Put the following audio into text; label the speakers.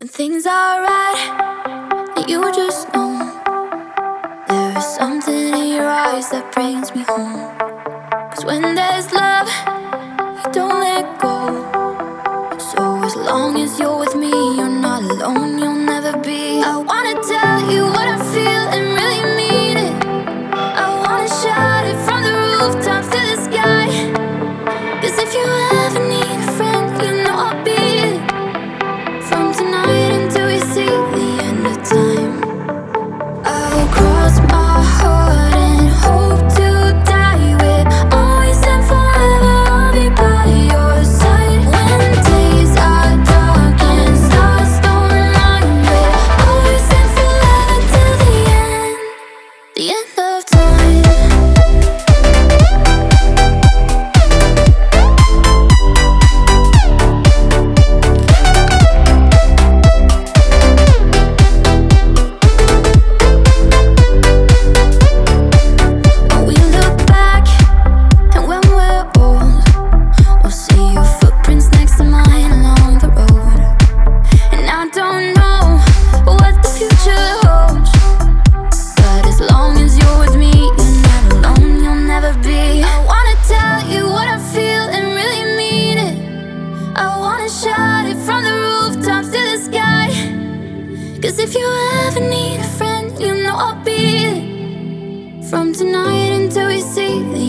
Speaker 1: When things are right, you just know there is something in your eyes that brings me home. 'Cause when there's love, you don't let go. So as long as you're with me, you're not alone, you'll never be. I wanna tell you what I feel and really mean it. I wanna shout it from the rooftops to the sky. 'Cause if you ever need a friend, you know I'll be it. From tonight until we see the end of time, I'll cross my heart and hope to die with. Always and forever, I'll be by your side. When days are dark and stars don't align with. Always and forever till the end of time. Shout it from the rooftops to the sky. 'Cause if you ever need a friend, you know I'll be it. From tonight until we see the